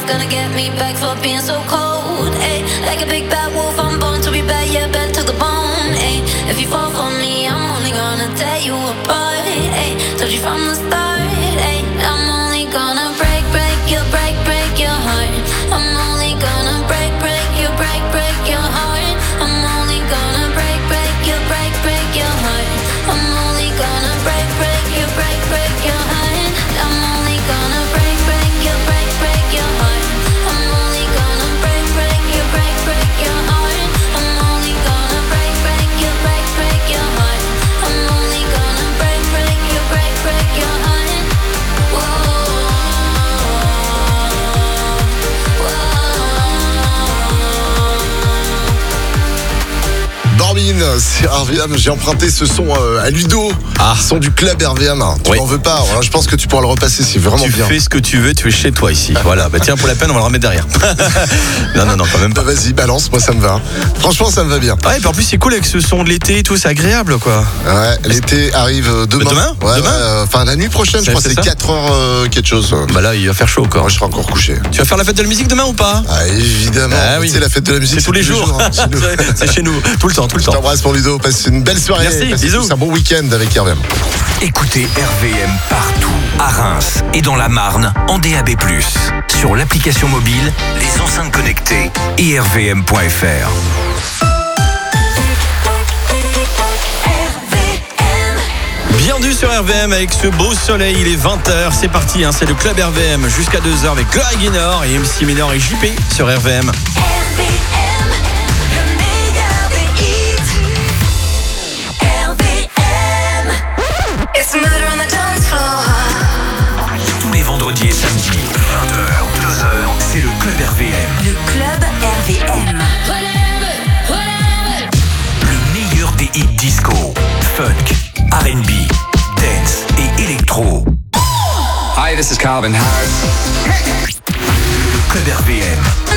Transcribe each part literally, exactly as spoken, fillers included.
gonna get me back for being so cold. Ay, like a big bad wolf, I'm born to be bad, yeah, bad to the bone. Ay, if you fall for me, I'm only gonna tear you apart. Ay, told you from the start. Ay, I'm only gonna break, break you, break, break your heart. I'm only gonna break, break you, break, break your heart. I'm only gonna break, break you, break, break your heart. I'm only gonna break, break you, break, break your heart. I'm only gonna break, break you, break, break your heart. I'm only gonna break, break you, break, break your heart. I'm only gonna break, break you, break, break your heart. I'm only gonna break, break you, break, break your heart. Whoa. Dormine, c'est R V M. J'ai emprunté ce son euh, à Ludo. Ah. Son du club R V M. Tu Oui. m'en veux pas. Alors, je pense que tu pourras le repasser, c'est vraiment Tu bien. fais ce que tu veux, tu es chez toi ici. Voilà, bah tiens, pour la peine, on va le remettre derrière. non, non, non, quand même Bah, pas. vas-y, balance, moi ça me va. Franchement, ça me va bien. Ouais, et puis en plus, c'est cool avec ce son de l'été et tout, c'est agréable, quoi. Ouais, l'été arrive euh, demain. Demain Ouais, Demain ouais, euh, Enfin, la nuit prochaine, je C'est- crois que c'est c'est ça quatre heures euh, quelque chose. Bah là, il va faire chaud, quoi. Moi, je serai encore couché. Tu vas faire la fête de la musique demain ou pas? Ah, évidemment. Ah oui. Tu sais, la fête de la musique, C'est tous les jours. hein, chez nous. C'est chez nous, tout le temps, tout le Je temps. t'embrasse pour Ludo. Passe une belle soirée. Merci, Passe bisous. tous un bon week-end avec R V M. Écoutez R V M partout, à Reims et dans la Marne, en D A B plus, sur l'application mobile, les enceintes connectées et r v m point f r. Bienvenue sur R V M avec ce beau soleil, il est vingt heures, c'est parti, hein, c'est le club R V M jusqu'à deux heures avec Gloria Gaynor et M C Minor et J P sur R V M. Tous les vendredis et samedis, vingt heures, deux heures, c'est le club R V M. Le club R V M. Le meilleur des hits disco, funk, R and B, dance et électro. Hi, this is Calvin Harris. Le club R V M.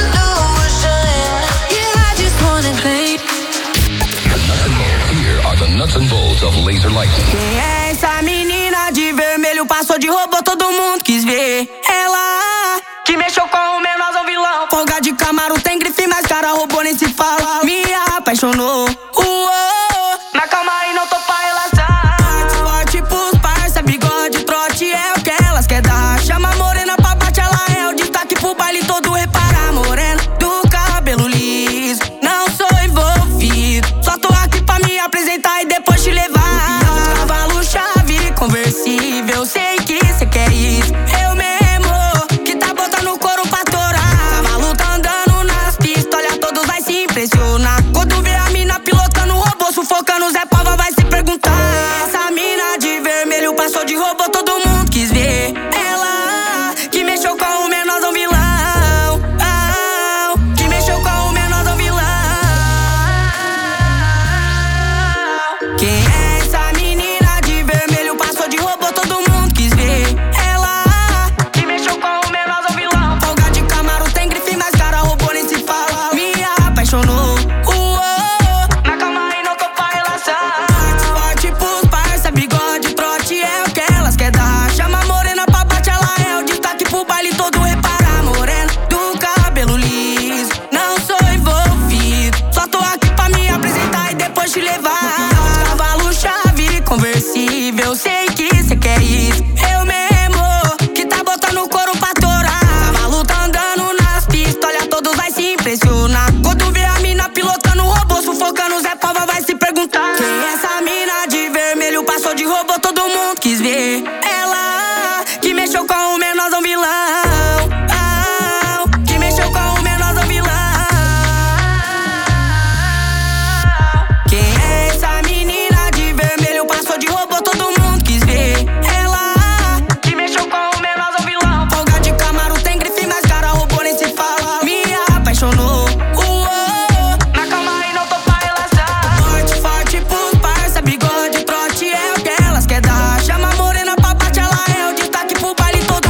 Here are the nuts and bolts of Laser Lightning. Quem é essa menina de vermelho? Passou de robô, todo mundo quis ver. Ela que mexeu com o menorzão vilão. Folga de Camaro, tem grife, mas cara robô nem se fala. Me apaixonou. Uou, mas calma aí, não tô pra relaxar. Forte pros parça, bigode, trote é o que elas quer dar. Chama a morena pra bate, ela é o destaque pro baile todo. Repara, morena do cabelo liso. Não sou envolvido, só tô aqui pra me apresentar e depois te levar. Cavalo, chave, conversível, sei que cê quer isso. Eu mesmo, que tá botando o couro pra torar. Cavalo tá andando nas pistas, olha, todos vai se impressionar. Quando vê a mina pilotando o robô, sufocando, Zé Pava vai se perguntar. Essa mina de vermelho passou de robô, todo mundo quis ver. Ela que mexeu com o menorzão vilão. Ah, que mexeu com o menorzão vilão. Quem é essa menina de vermelho? Passou de robô, todo mundo quis ver. Ela que mexeu com o menorzão vilão. Folga de Camaro, tem grife, mas cara robô nem se fala. Me apaixonou. Uou, mas calma aí, não tô pra relaxar. Forte pros parça, bigode, trote é o que elas quer dar. Chama a morena pra bate, ela é o destaque pro baile todo. Repara, morena do cabelo liso. Não sou envolvido, só tô aqui pra me apresentar e depois te levar. Cavalo, chave, conversível, sei que cê quer isso. Eu mesmo, que tá botando o couro pra torar. Cavalo tá andando nas pistas, olha, todos vai se impressionar. Quando vê a mina pilotando o robô, sufocando, Zé Pava vai se perguntar. Quem é essa mina de vermelho? Passou de robô, todo mundo quis ver. Ela que mexeu com o menorzão vilão. Ah, que mexeu com o menorzão vilão. Quem é essa menina de vermelho? Passou de robô, todo mundo quis ver. Ela que mexeu com o menorzão vilão. Folga de Camaro, tem grife, mas cara robô nem se fala. Me apaixonou. Uou, mas calma aí, não tô pra relaxar. Forte, forte pros parça, bigode, trote é o que elas quer dar. Chama a morena pra bate, ela é o destaque pro baile todo.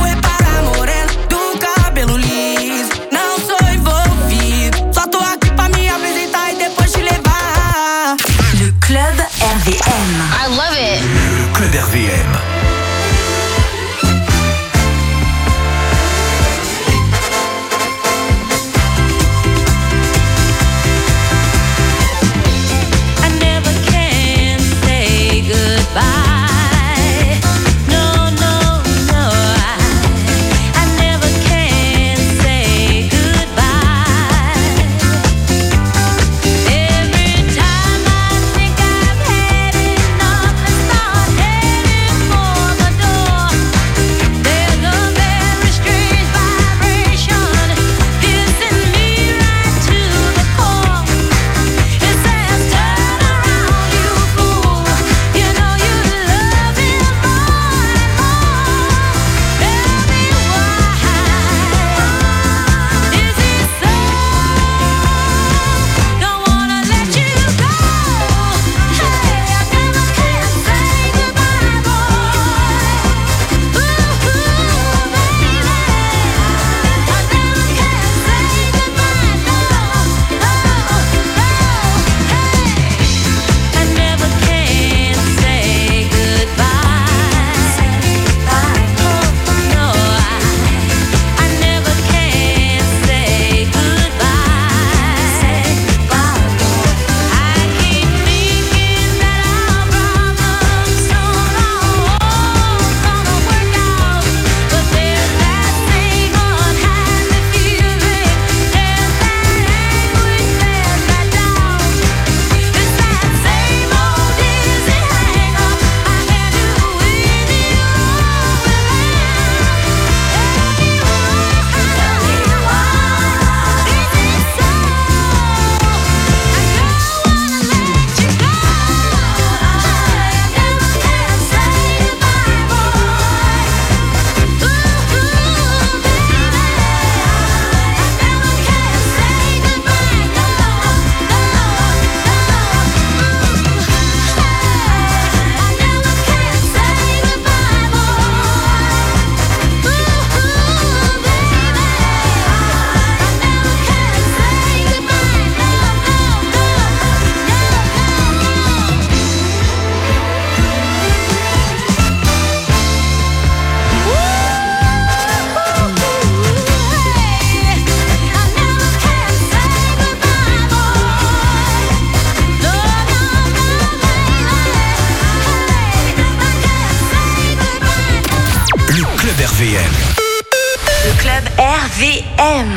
Le club R V M.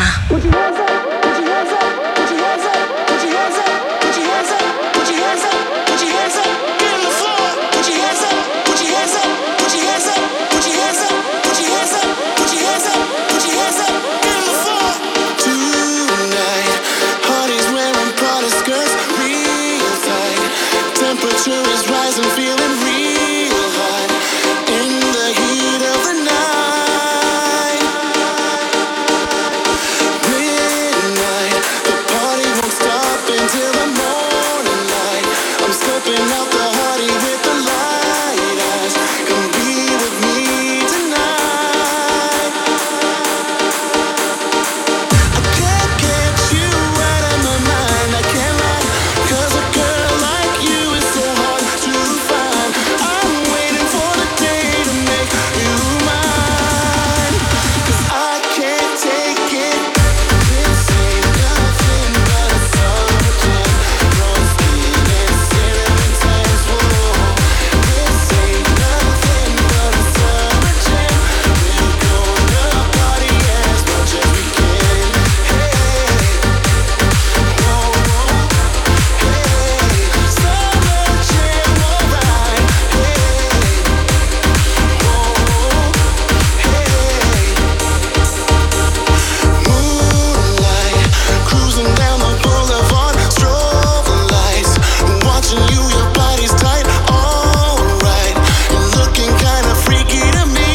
Temperature is rising, feeling real hot in the heat of the night. Midnight, the party won't stop until the morning light. I'm stepping out the party with the light eyes. Come be with me tonight. I can't get you out of my mind, I can't lie, 'cause a girl like you is so hard to find. I'm waiting for the day to make you mine, 'cause I can't take it. This ain't nothing but a summer jam. Raw skin and cinnamon tans, whoa. This ain't nothing but a summer jam. We're gonna party as much as we can. Hey, whoa, whoa. Hey, summer jam, alright. Hey, whoa, hey. Moonlight, cruising down the boulevard, strobe lights, watching you, your body's tight, alright. You're looking kinda freaky to me.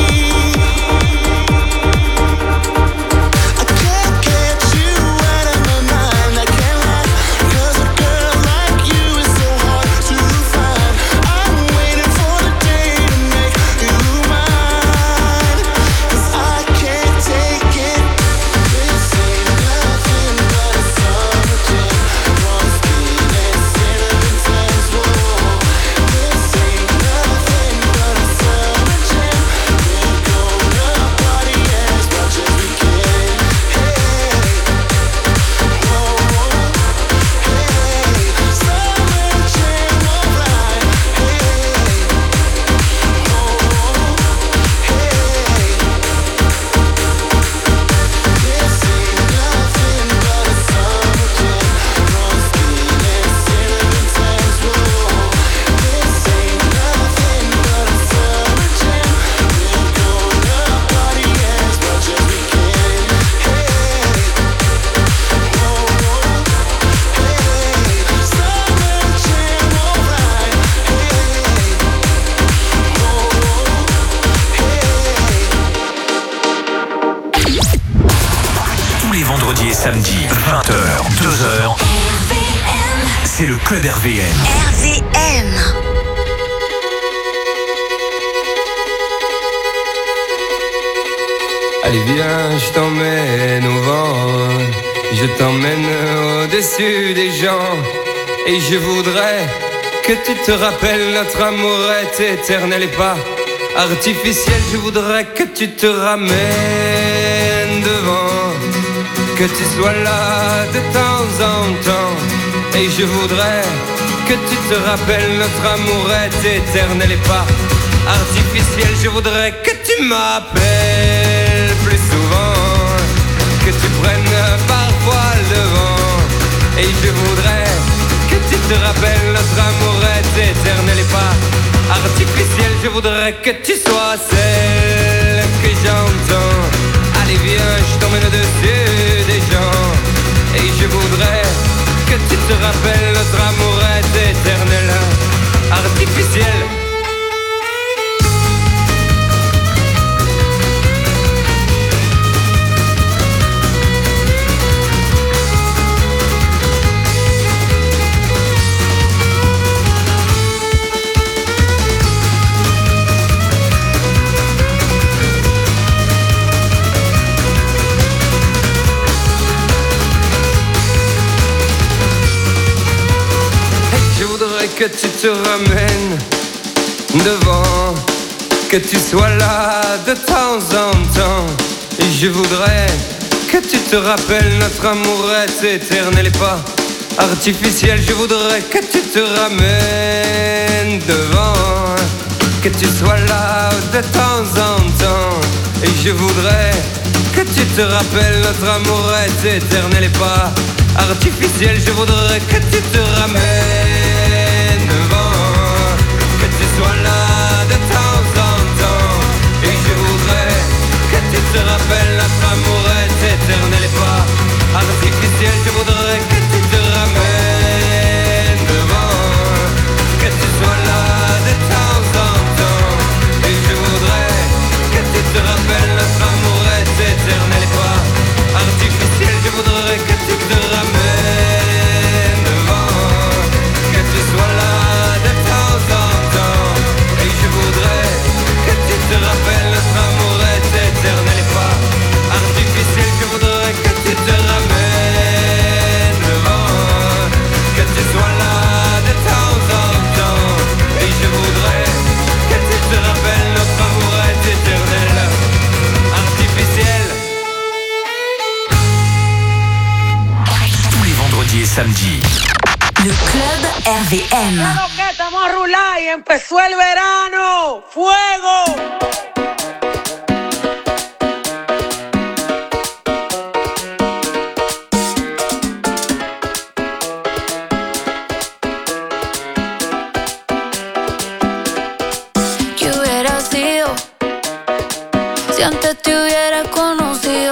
I can't get you out of my mind, I can't lie, 'cause a girl like you is so hard to find. I'm waiting for the day to make you mine, 'cause I can't take it. This ain't nothing but a summer jam. Raw skin and cinnamon tans, whoa. This ain't nothing but a summer jam. We're gonna party as much as we can. Hey, whoa, whoa. Hey, summer jam, alright. Hey, whoa, whoa. Hey, this ain't nothing but a summer jam. Raw skin and cinnamon tans, whoa. This ain't nothing but a summer jam. We're gonna party as much as we can. Hey, whoa, whoa. Hey, summer jam, alright. Hey, whoa, hey. Tous les vendredis et samedis, vingt heures, deux heures, c'est le Club R V M. R V M. Allez viens, je t'emmène au vent, je t'emmène au-dessus des gens. Et je voudrais que tu te rappelles, notre amour est éternel et pas artificiel. Je voudrais que tu te ramènes devant, que tu sois là de temps en temps. Et je voudrais que tu te rappelles, notre amour est éternel et pas artificiel. Je voudrais que tu m'appelles plus souvent, que tu prennes parfois le devant. Et je voudrais que tu te rappelles, notre amour est éternel et pas artificiel. Je voudrais que tu sois celle que j'entends. Allez viens, je t'emmène au-dessus des gens. Et je voudrais que tu te rappelles, notre amour est éternel, artificiel. Que tu te ramènes devant, que tu sois là de temps en temps. Et je voudrais que tu te rappelles, notre amour est éternel et pas artificiel. Je voudrais que tu te ramènes devant, que tu sois là de temps en temps. Et je voudrais que tu te rappelles notre amour est éternel et pas artificiel. Je voudrais que tu te ramènes devant, que tu sois là de temps en temps. Et je voudrais que tu te rappelles notre amour est éternel et pas artificiel. Je voudrais que tu te ramènes devant, que tu sois là de temps en temps. Et je voudrais que tu te rappelles notre amour est éternel et pas artificiel. Je voudrais que tu te ramènes devant, que tu sois là de temps en temps. Et je voudrais que tu te rappelles notre amour est éternel et pas artificiel. Je voudrais que tu te ramènes devant, que tu sois là de temps en temps. Et je voudrais que tu te rappelles notre amour est éternel, artificiel. Tous les vendredis et samedis. Le club R V M. Claro que estamos a rular y empezó el verano. ¡Fuego! ¿Qué hubiera sido si antes te hubiera conocido?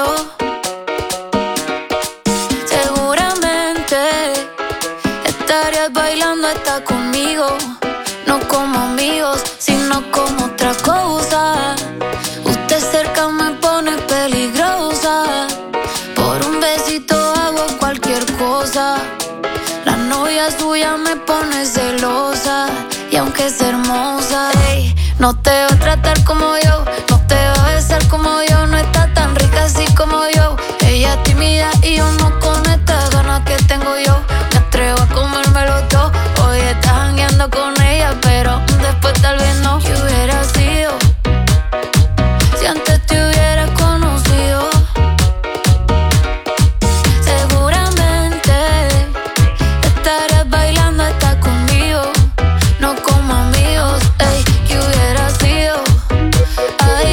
Seguramente estarías bailando hasta conmigo, no como amigos, sino como otra cosa. Usted cerca me pone peligrosa, por un besito hago cualquier cosa. La novia suya me pone celosa, y aunque es hermosa, ey, no te va a tratar como yo, no te va a besar como yo, no está tan rica así como yo. Ella es tímida y yo no con estas ganas que tengo yo. Me atrevo a comérmelo todo. Hoy estás jangueando con ella, pero después tal vez no. ¿Qué hubiera sido si antes te hubiera conocido? Seguramente estarías bailando hasta conmigo, no como amigos. Ey, ¿qué hubiera sido? Ay,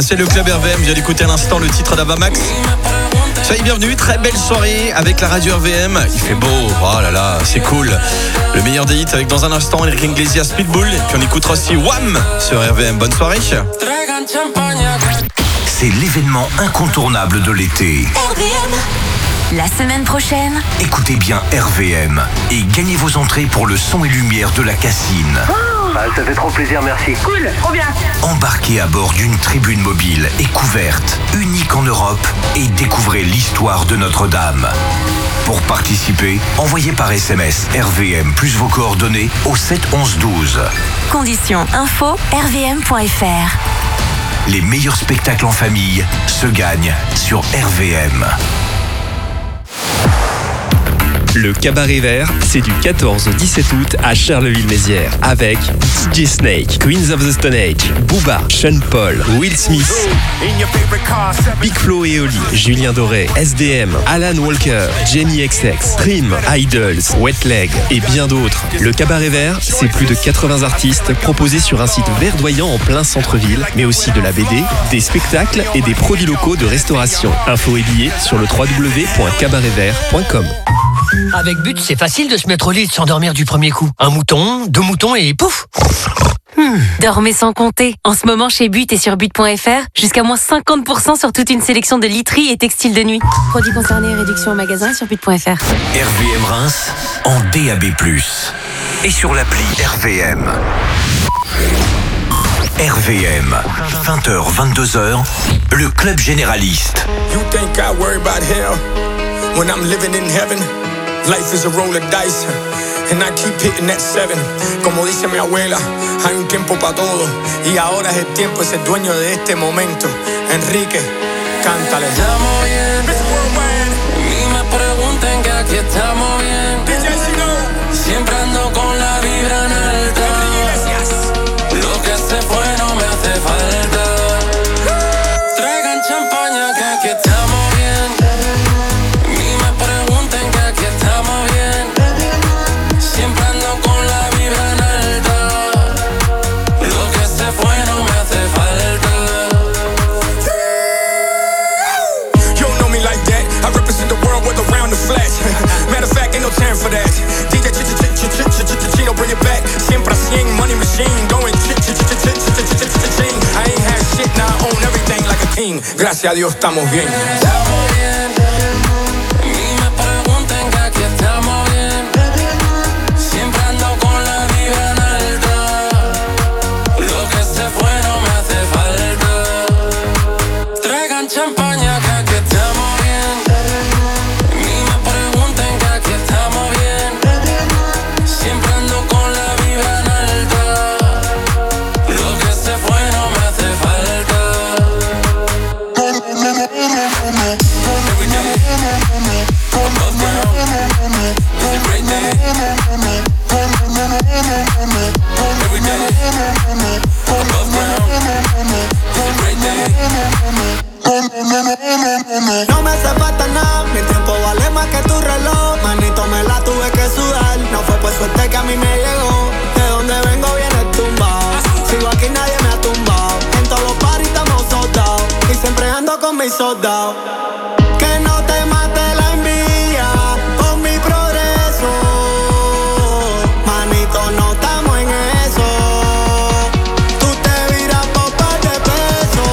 c'est le Club R V M. Vous allez écouter à l'instant le titre d'Ava Max. Soyez bienvenus, très belle soirée avec la radio R V M. Il fait beau, oh là là, c'est cool. Le meilleur des hits avec dans un instant Enrique Iglesias, Pitbull. Et puis on écoutera aussi Wham sur R V M. Bonne soirée. C'est l'événement incontournable de l'été. R V M. La semaine prochaine, Écoutez bien R V M et gagnez vos entrées pour le son et lumière de la Cassine. Ah, ça fait trop plaisir, merci. Cool, trop bien. Embarquez à bord d'une tribune mobile et couverte, unique en Europe, et découvrez l'histoire de Notre-Dame. Pour participer, envoyez par S M S R V M plus vos coordonnées au sept onze douze. conditions info r v m point f r. Les meilleurs spectacles en famille se gagnent sur R V M. Le Cabaret Vert, c'est du quatorze au dix-sept août à Charleville-Mézières avec D J Snake, Queens of the Stone Age, Booba, Sean Paul, Will Smith, Big Flo et Oli, Julien Doré, S D M, Alan Walker, Jamie X X, Trim, Idols, Wet Leg et bien d'autres. Le Cabaret Vert, c'est plus de quatre-vingts artistes proposés sur un site verdoyant en plein centre-ville, mais aussi de la B D, des spectacles et des produits locaux de restauration. Infos et billets sur le w w w point cabaret vert point com. Avec But, c'est facile de se mettre au lit et de s'endormir du premier coup. Un mouton, deux moutons et pouf. Hmm. Dormez sans compter. En ce moment, chez But et sur but point f r, jusqu'à moins cinquante pour cent sur toute une sélection de literie et textiles de nuit. Produits concernés, réduction en magasin sur but point f r. R V M Reims en D A B plus, et sur l'appli R V M. R V M, vingt heures vingt-deux heures, le club généraliste. You think I worry about hell when I'm living in heaven? Life is a roll of dice, and I keep hitting that seven. Como dice mi abuela, hay un tiempo para todo, y ahora es el tiempo de ser dueño de este momento. Enrique, cántale. Estamos bien, ni me pregunten que aquí estamos bien. Siempre ando con la vibra en alta. Lo que se fue no me hace falta. Traigan champaña que aquí estamos bien. Ni me pregunten que aquí estamos bien. Siempre ando con la vibra en alta. Lo que se fue no me hace falta. You don't know me like that. I represent the world with around the flash. Matter of fact, ain't no time for that. D J Chino, bring it back. Siempre a cien, money machine, going ch-ch-ch-ch-ch-ch-ch-ch-ch-ch-ch-ch. I ain't had shit, now I own everything like a king. Gracias a Dios estamos bien. Estamos bien. Ni me pregunten que aquí estamos bien. Siempre ando con la vibra en alta. Lo que se fue no me hace falta. Traigan champaña que aquí estamos bien. Ni me pregunten que aquí estamos bien. Siempre ando con la vibra en alta. Lo que se fue no me hace falta. Every day, above ground, it's a great day. Every day, above ground, it's a great day. No me hace falta nada, mi tiempo vale más que tu reloj. Manito, me la tuve que sudar. No fue por suerte que a mí me llegó. De donde vengo viene tumbado. Sigo aquí, nadie me ha tumbado. En todos los paris estamos soldados. Y siempre ando con mis soldados. Que no te mate la envidia con mi progreso. Manito, no estamos en eso. Tú te viras por par de pesos.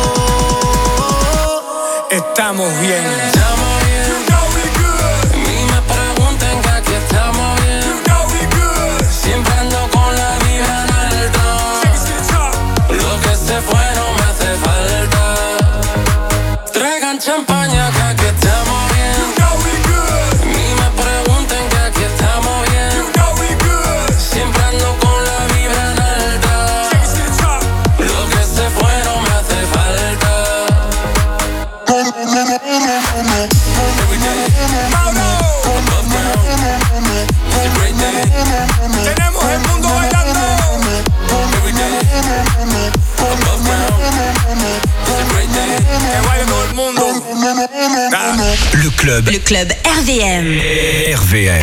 Estamos bien. Estamos bien. You know we good. Ni me pregunten que aquí estamos bien. You know we good. Siempre ando con la vibra en alta. Take it to the top. Lo que se fue no me hace falta. Traigan champaña que aquí estamos bien. You know we good. Ni me pregunten que aquí estamos bien. You know we good. Siempre ando con la vibra en alta. Take it to the top. Lo que se fue no me hace falta. Every day, above ground, it's a great day. Tenemos el mundo bailando. Every day, above ground, it's a great day. Que baile todo el mundo. Ah. Le club, Le club R V M. R V M.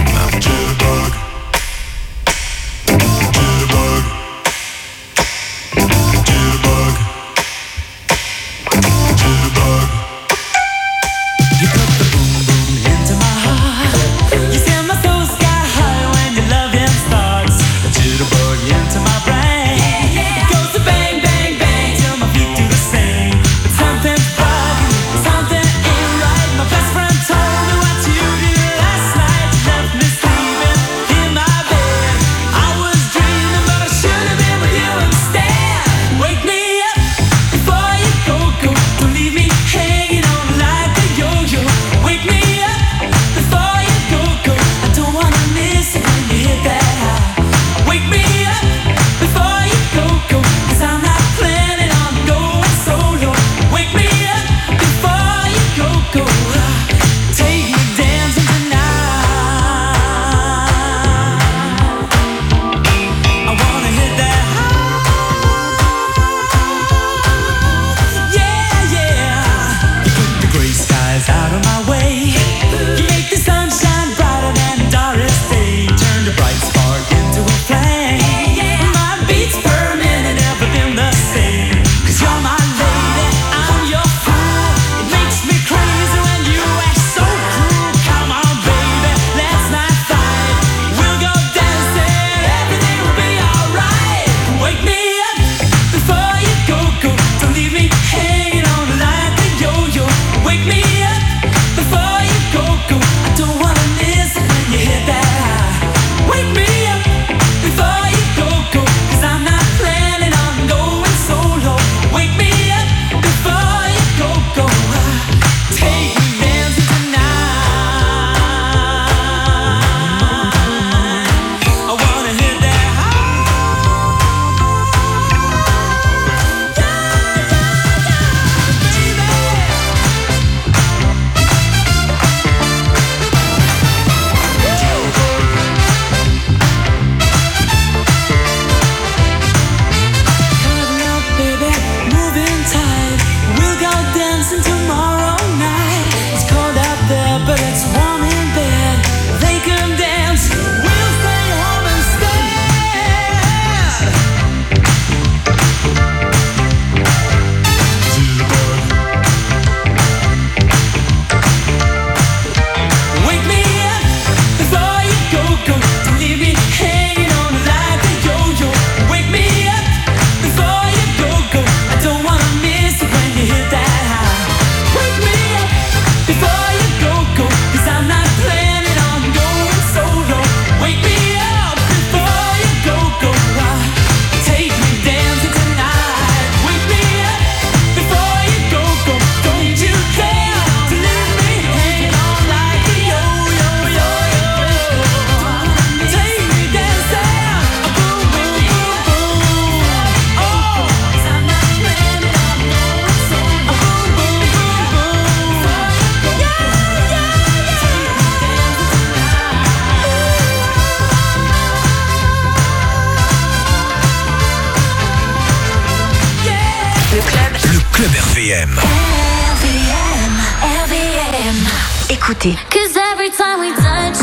M. R V M, R V M. Écoutez. Cause every time we touch,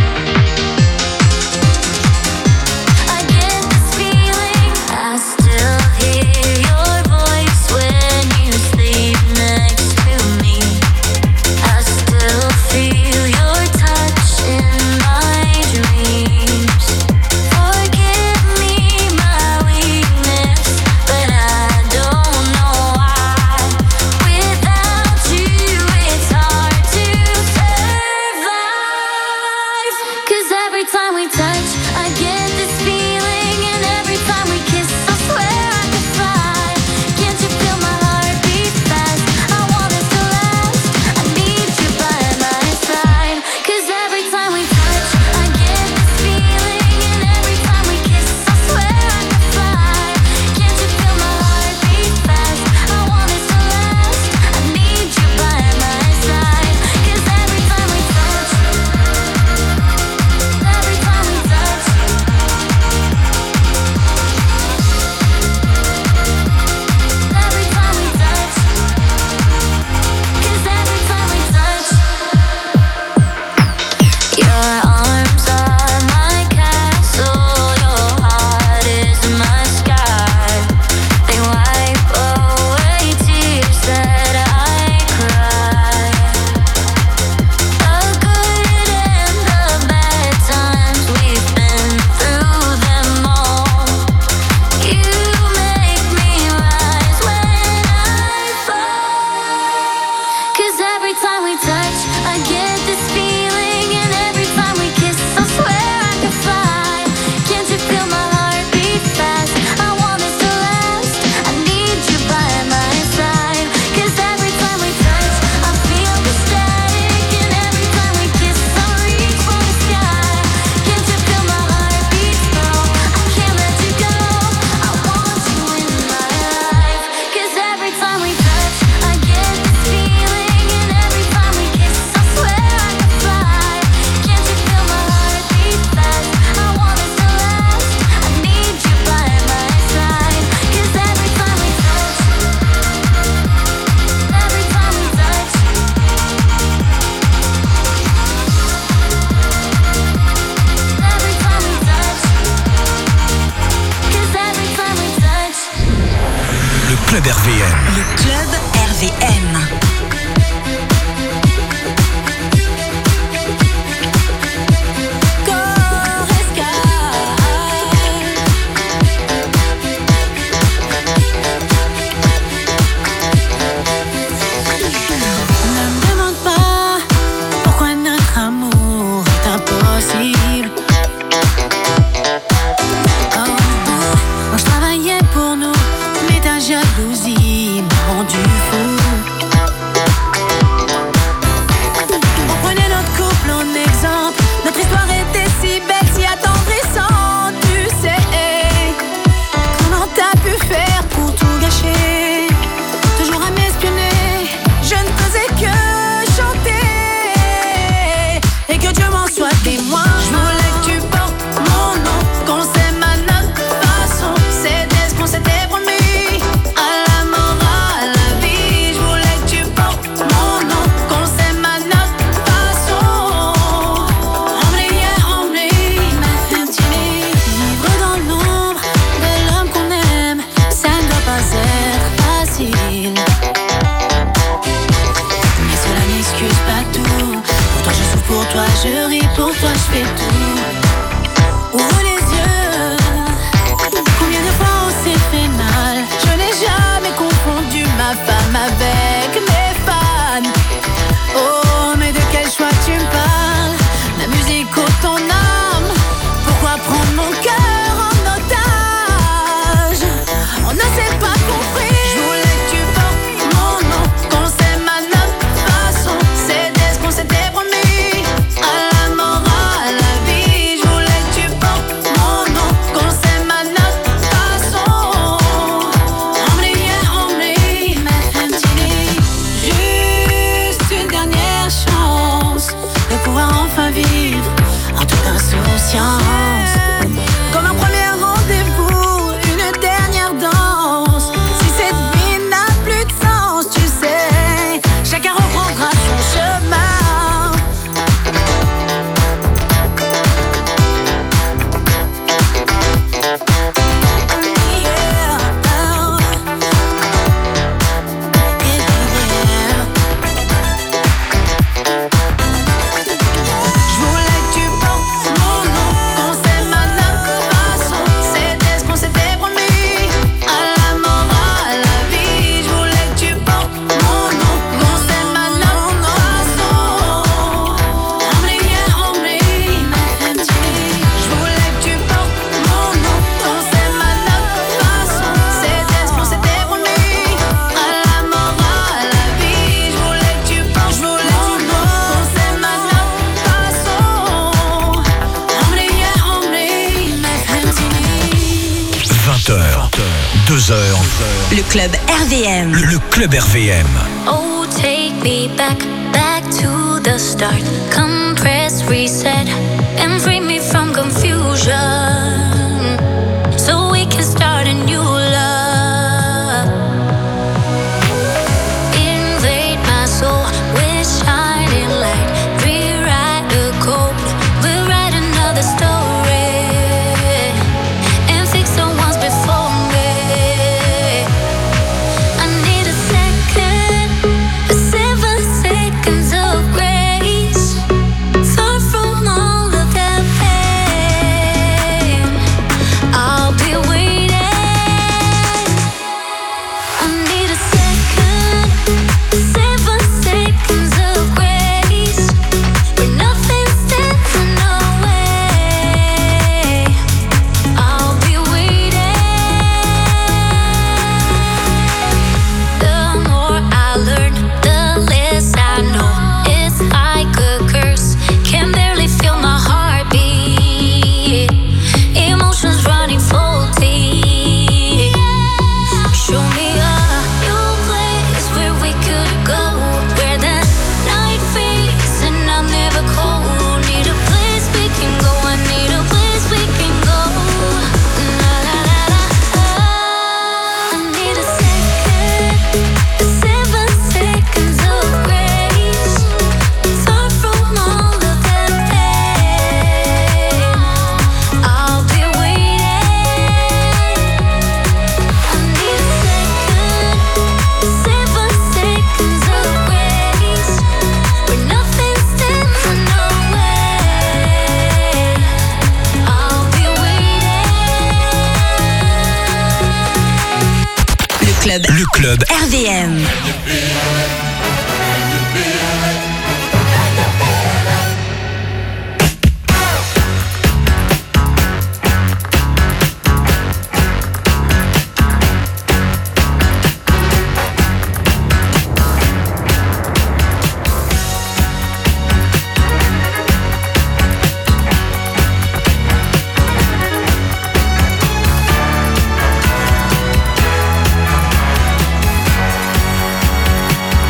I get this feeling. I still hear your voice when you sleep next to me. I still feel your touch in my dreams. Forgive me my weakness, but I don't know why. Without you, it's hard to survive. 'Cause every time we touch, I get this feeling, and every time we kiss, I swear I could fly. Can't you feel my heart beat fast? I want it to last. I need you by my side. 'Cause every time we touch, I get this feeling, and every time we kiss, I swear I could fly. Can't you feel my heart beat fast? I want it to last. I need you by my side. 'Cause every time we touch, every time we touch, every time we touch, 'cause every time we touch, your arms are my castle, your heart is my sky. They wipe away tears that I cry. The good and the bad times, we've been through them all. You make me rise when I fall. 'Cause every time we touch, I get this feeling, and every time we kiss, I swear I could fly. Can't you feel my heart beat fast? I want it to last. I need you by my side. 'Cause every time we touch, I feel the static, and every time we kiss, I reach for the sky. Can't you feel my heart beat slow? I can't let you go. I want you in my life. 'Cause every time we touch, I get this feeling, and every time we kiss, I swear I could fly. Can't you feel my heart beat fast? I want it to last. I need you by my side. 'Cause every time we touch, every time we touch, every time we touch, 'cause every time we touch. Le Club R V M. Le Club R V M. Ne me demande pas pourquoi notre amour est impossible. Oh, quand je travaillais pour nous, mais ta jalousie m'a rendu fou. On prenait notre couple en exemple. Notre histoire était si belle, si attendrissante. Tu sais, comment t'as pu faire pour tout gâcher? Toujours à m'espionner, je ne faisais que chanter. Et que Dieu m'en soit témoin. Je voulais que tu portes mon nom, qu'on s'aime à notre façon. C'était ce qu'on s'était promis, à la mort, à la vie. Je voulais que tu portes mon nom, qu'on s'aime à notre façon. Emmener, yeah, emmener, ma femme, tu es vivre dans l'ombre de l'homme qu'on aime. Ça ne doit pas être facile. Mais cela n'excuse pas tout. Pourtant je souffre pour toi, je ris pour toi, je fais tout. Ouvre les yeux. Combien de fois on s'est fait mal? Je n'ai jamais confondu ma femme avec mes fans. Oh, mais de quel choix tu me parles? La musique ou ton âme? Pourquoi prendre mon cœur en otage? On ne s'est pas compris. Je voulais que tu portes mon nom, qu'on s'aime à notre façon. C'était ce qu'on s'était promis, à la mort, à la vie. Je voulais que tu portes mon nom, qu'on s'aime à notre façon. Emmener, yeah, emmener, ma femme, tu es juste une dernière chance de pouvoir enfin vivre en toute insouciance. Comme un premier rendez-vous, une dernière danse. Si cette vie n'a plus de sens, tu deux heures. Le club R V M. Le, le club R V M. Oh, take me back, back to the start. Come press reset and free me from confusion, so we can start a new love. Invade my soul with shining light. Rewrite the code, we'll write another story and fix the ones before me. I need a second, seven seconds of grace, far from all of that pain. I'll be waiting. I need a second, seven seconds of grace, where nothing stands in our way. I'll be waiting. The more I learn, the less I know. It's like a curse, can barely feel my heartbeat. Emotions running faulty. Show me a new place where we could go, where the night fades and I'm never cold. Need a place we can go, I need a place we can go. La la la la. I need a second, seven seconds of grace, far from all of that pain. I'll be waiting. I need a second, seven seconds of grace, where nothing stands in our way. I'll be waiting. Le club Le club R V M. I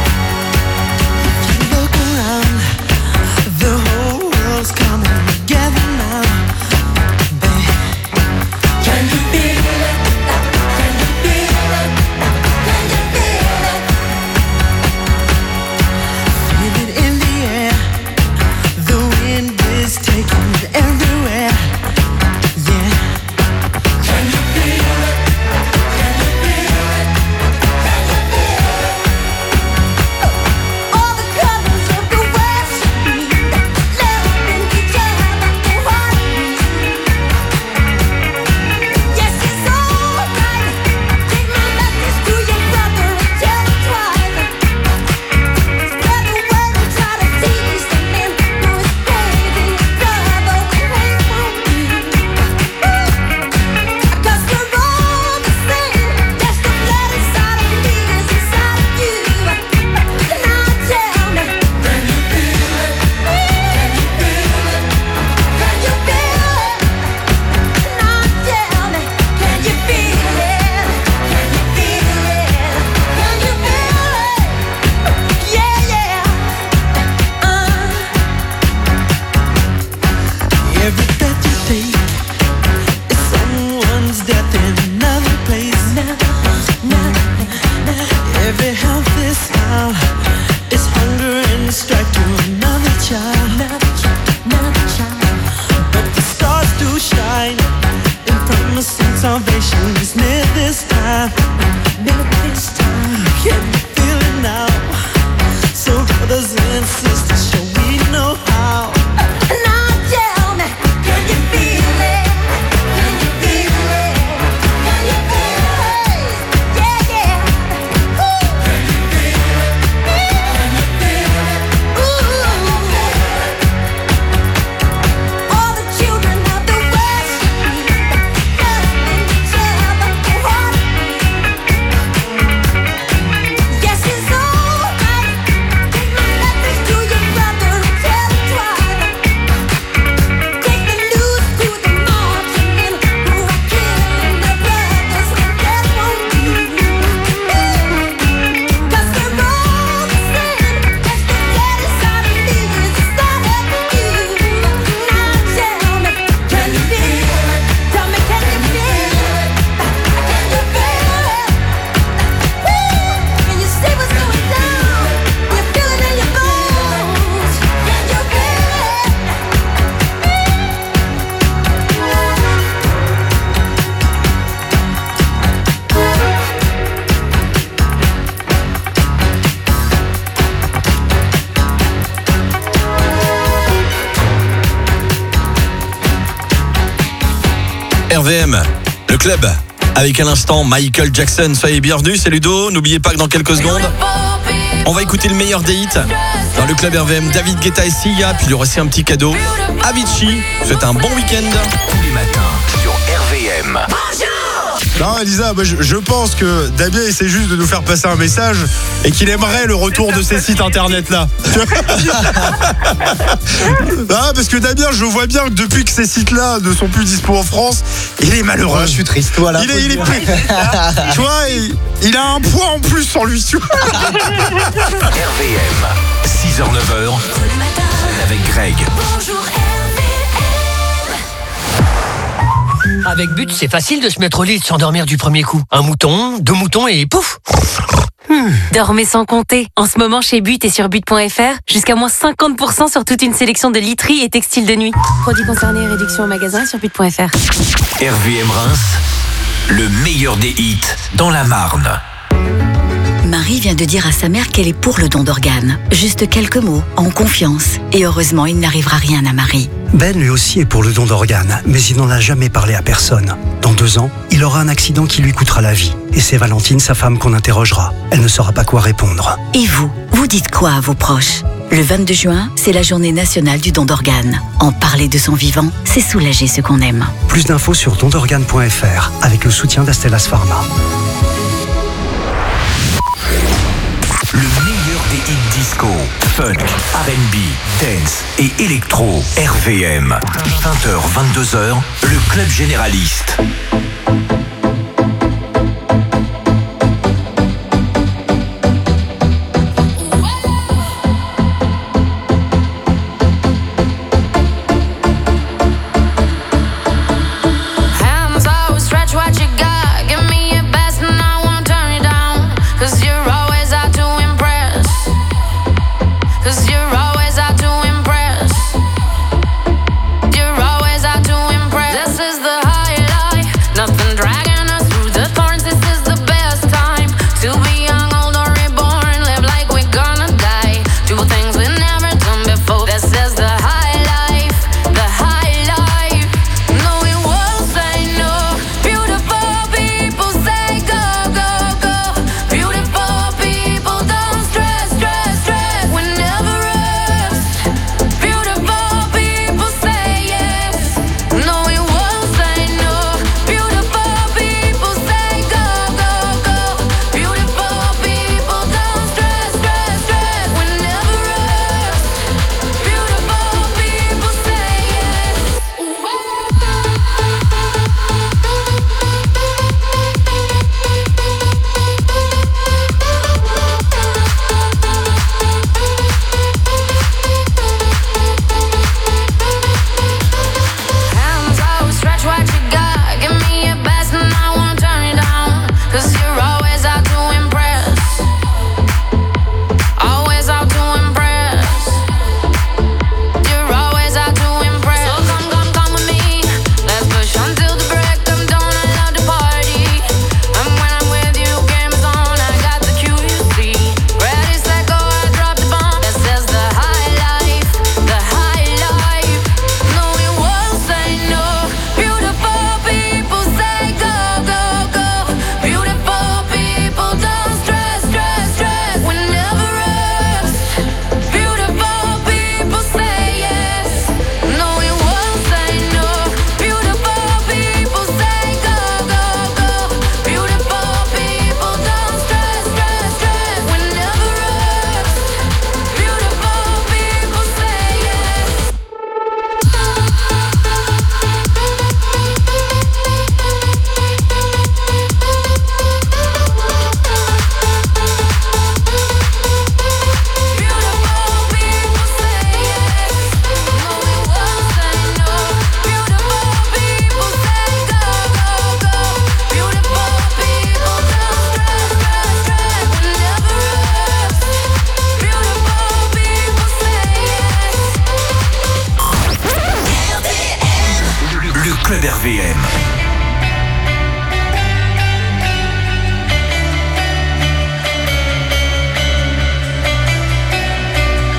V M, le club, avec à l'instant Michael Jackson. Soyez bienvenus, c'est Ludo. N'oubliez pas que dans quelques secondes, on va écouter le meilleur des hits dans le club R V M. David Guetta et Sia, puis il y aura aussi un petit cadeau. Avicii, c'est un bon week-end. Tous les matins sur R V M. Non, Elisa, moi, je, je pense que Damien essaie juste de nous faire passer un message et qu'il aimerait le retour de ces sites internet là. Ah, parce que Damien, je vois bien que depuis que ces sites là ne sont plus dispo en France, il est malheureux. Ouais, je suis triste, voilà. Il est, il est pris. Tu vois, il, il a un poids en plus en lui. Tu vois. R V M, six heures neuf heures, avec Greg. Avec But, c'est facile de se mettre au lit et de s'endormir du premier coup. Un mouton, deux moutons et pouf. Hmm. Dormez sans compter. En ce moment, chez But et sur but point F R, jusqu'à moins cinquante pour cent sur toute une sélection de literie et textiles de nuit. Produits concernés et réduction au magasin sur but point F R. R V M Reims, le meilleur des hits dans la Marne. Marie vient de dire à sa mère qu'elle est pour le don d'organes. Juste quelques mots, en confiance. Et heureusement, il n'arrivera rien à Marie. Ben lui aussi est pour le don d'organes, mais il n'en a jamais parlé à personne. Dans deux ans, il aura un accident qui lui coûtera la vie. Et c'est Valentine, sa femme, qu'on interrogera. Elle ne saura pas quoi répondre. Et vous, vous dites quoi à vos proches ? Le vingt-deux juin, c'est la journée nationale du don d'organes. En parler de son vivant, c'est soulager ceux qu'on aime. Plus d'infos sur don d'organes point F R, avec le soutien d'Astellas Pharma. Le meilleur des hits disco, funk, R and B, dance et électro. R V M. vingt heures, vingt-deux heures, le club généraliste. club R V M.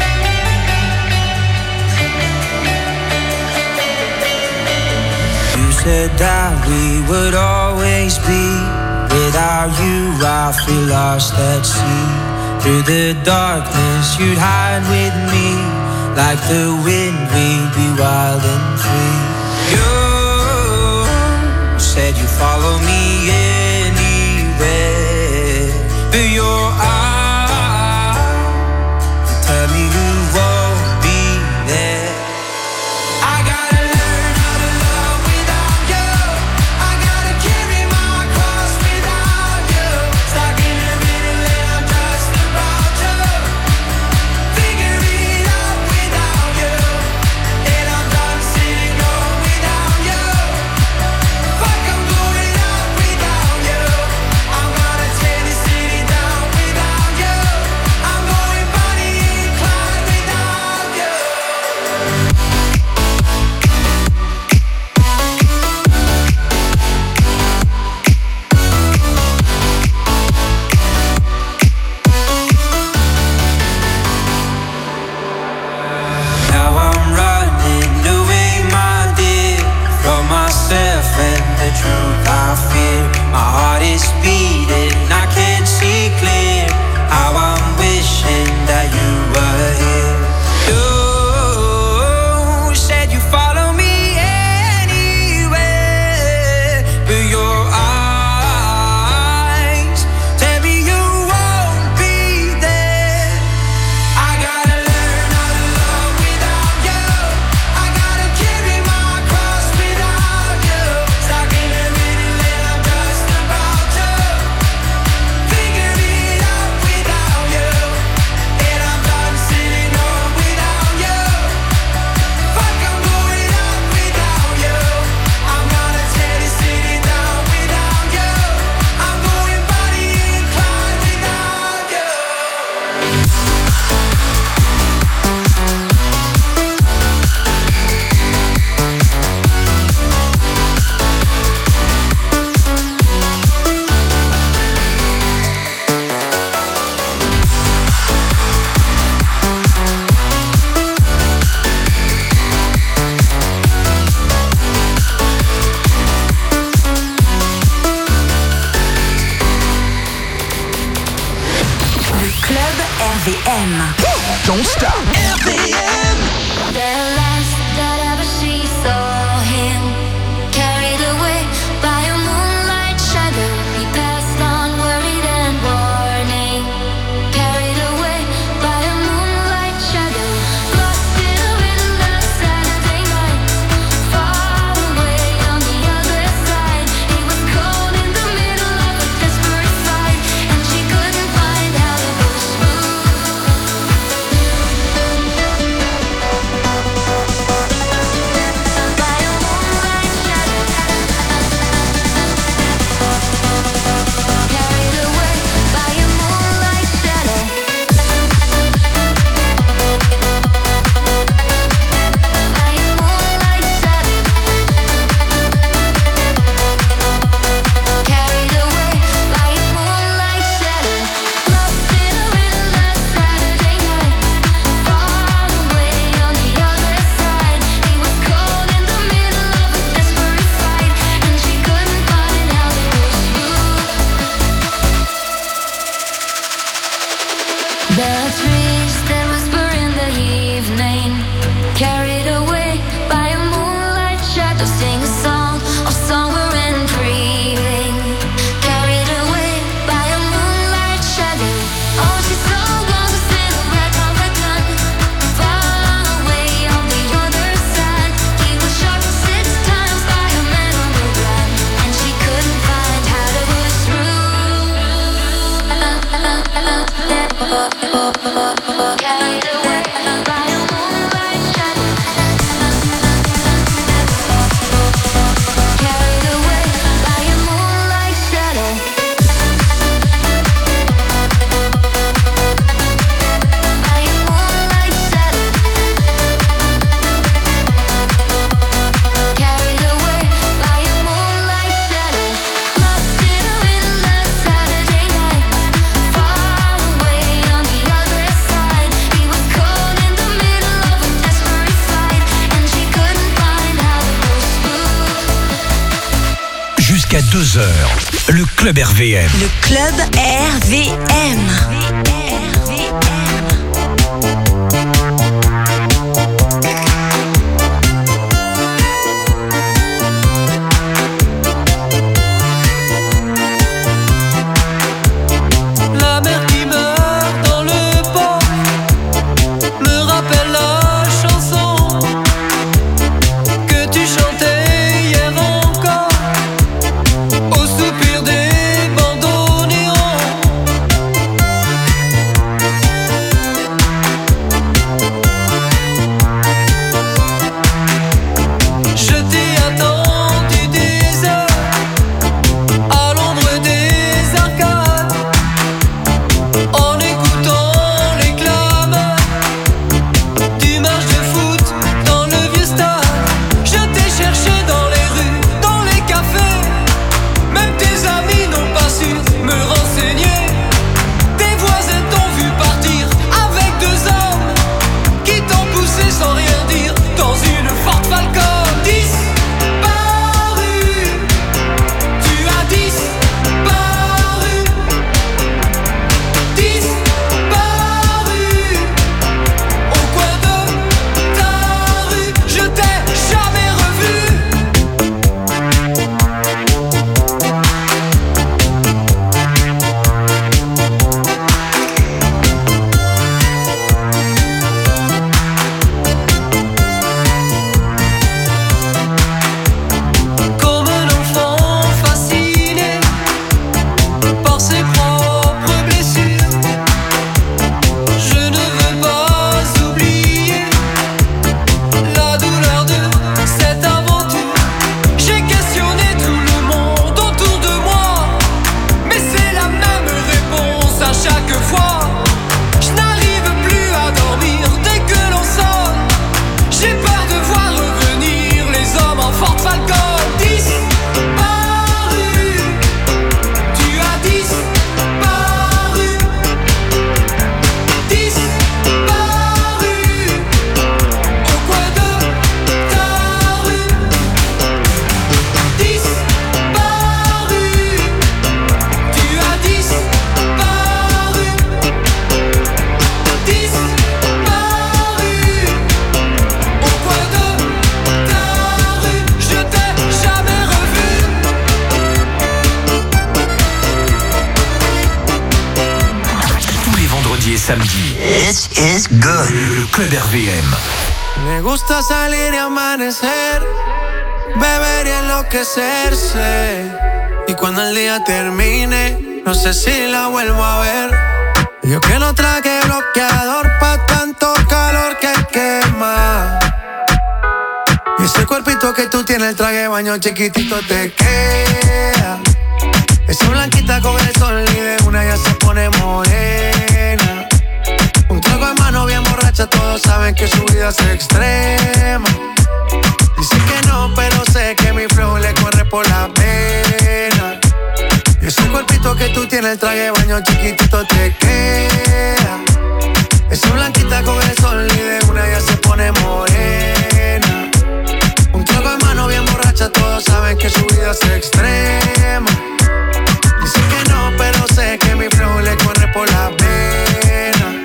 Used said that we would always be. Without you, I feel lost at sea. Through the darkness, you'd hide with me. Like the wind, we'd be wild and free. You said you'd follow me anywhere. But your eyes tell me you won't be there. I gotta learn how to love without you. I gotta carry my cross without you. Stuck in the middle and I'm just about to figure it out without you. And I'm done sitting home without you. Fuck, I'm going out without Jusqu'à deux heures, le Club R V M. Le Club R V M. La mer qui meurt dans le port me rappelle la chanson que tu chantais hier encore au soupir des bandoneons. Je t'ai attendu des heures à l'ombre des arcades en écoutant les clameurs du match de foot dans le vieux stade. Je t'ai cherché dans les rues, dans les cafés. Même tes amis n'ont pas su me renseigner. Tes voisins t'ont vu partir avec deux hommes qui t'ont poussé sans rien dire dans une Ford Falcon. Disparu, tu as disparu. Disparu au coin de ta rue. Je t'ai jamais revu. Comme un enfant fasciné par ses propres blessures, je ne veux pas oublier la douleur de cette aventure. J'ai questionné tout le monde autour de moi, mais c'est la même réponse à chaque fois. Je n'arrive plus à dormir dès que l'on sonne. J'ai peur de voir revenir les hommes en Ford Falcon. Disparu, tu as disparu. Disparu au coin de ta rue. Disparu, tu as disparu. Disparu au coin de ta rue. Je t'ai jamais revu. Tous les vendredis et samedis. This is good. Le Club R V M. Me gusta salir y amanecer, beber y enloquecerse. Y cuando el día termine, no sé si la vuelvo a ver. Yo que no traje bloqueador pa' tanto calor que quema. Y ese cuerpito que tú tienes, el traje de baño chiquitito te queda. Esa blanquita con el sol y de una ya se pone morena. Un trago en mano bien borracha, todos saben que su vida es extrema. Dice que no, pero sé que mi flow le corre por la pena. Y ese cuerpito que tú tienes, el traje de baño chiquitito te queda. Esa blanquita con el sol y de una ya se pone morena. Un trago en mano bien borracha, todos saben que su vida es extrema. Dice que no, pero sé que mi flow le corre por la pena.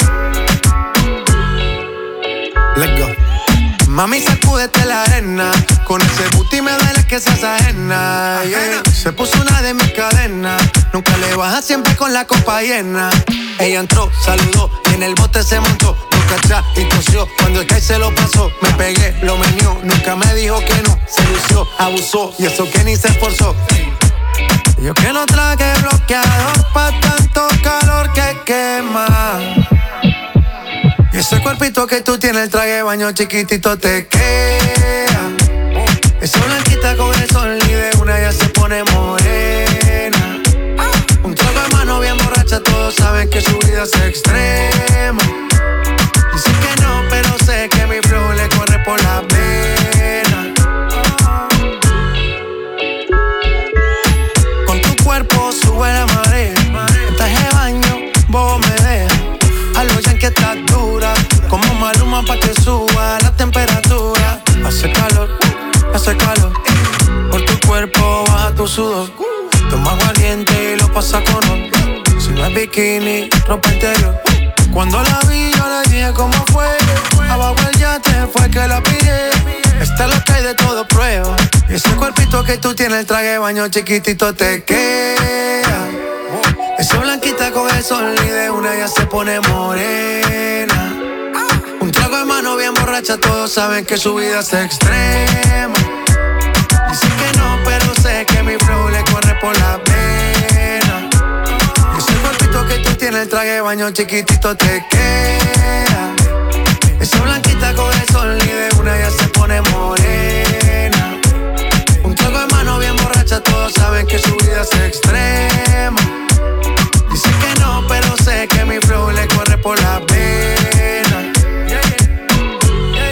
Let's go. Mami, sacúdete la arena. Con ese booty me duele que seas ajena, yeah. Se puso una de mis cadenas. Nunca le baja, siempre con la copa llena. Ella entró, saludó y en el bote se montó. Nunca atrás y tosió. Cuando el que se lo pasó, me pegué, lo menió. Nunca me dijo que no. Se lució, abusó y eso que ni se esforzó. Yo que no traje bloqueador pa' tanto calor que quema. Y ese cuerpito que tú tienes, el traje de baño chiquitito te queda. Esa blanquita con el sol y de una ya se pone morena. Un trago de mano bien borracha, todos saben que su vida es extrema. Dice que no, pero sé que mi flow le corre por la pena. Con tu cuerpo sube la marea. En traje de baño, vos me dejas. A lo que estás dura, como Maluma pa' que suba la temperatura. Hace calor, hace calor. Por tu cuerpo baja tu sudor. pasa con otro. Si no es bikini, ropa interior. Cuando la vi yo le dije cómo fue. Abajo el yate fue que la pillé. Esta es lo que hay de todo prueba. Y ese cuerpito que tú tienes, el traje de baño chiquitito te queda. Esa blanquita con el sol y de una ya se pone morena. Un trago de mano bien borracha, todos saben que su vida es extrema. Dicen que no, pero sé que mi flow le corre por la pena. Ese cuerpito que tú tienes, el traje de baño chiquitito te queda. Esa blanquita con el sol y de una ya se pone morena. Un trago de mano bien borracha, todos saben que su vida es extrema. Dicen que no, pero sé que mi flow le corre por la pena. Yeah, yeah.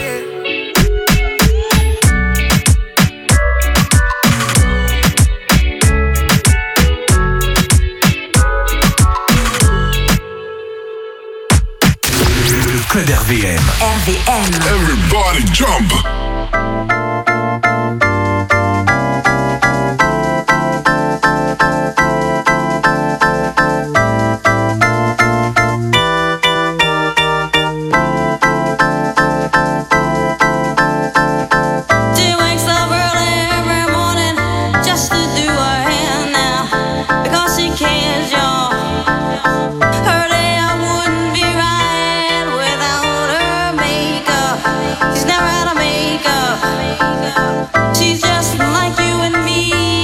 Le club R V M. R V M. Everybody jump.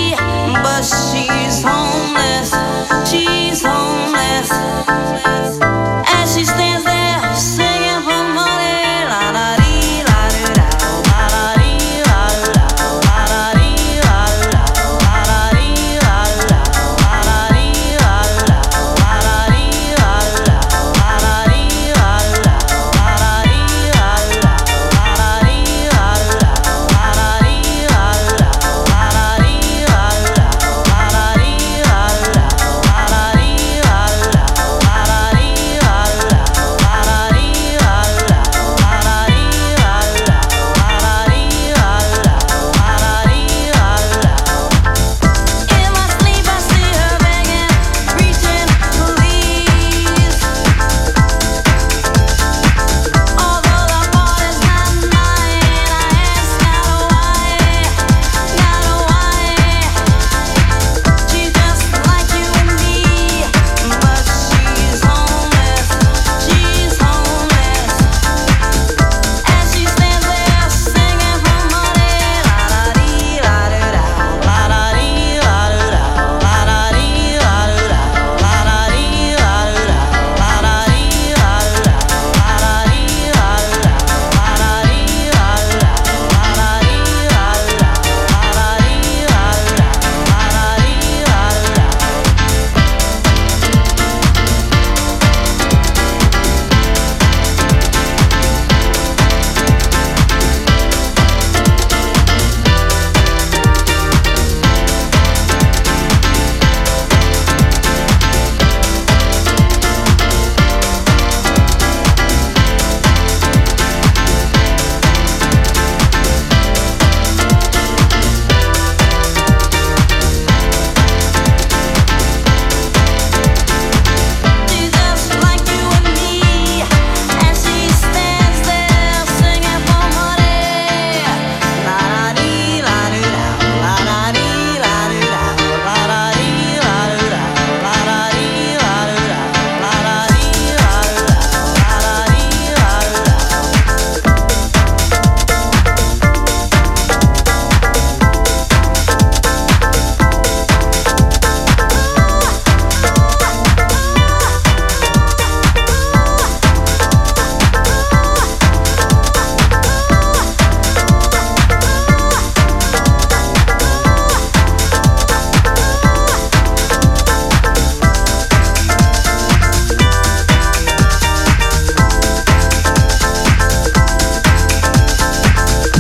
She's homeless, she's homeless.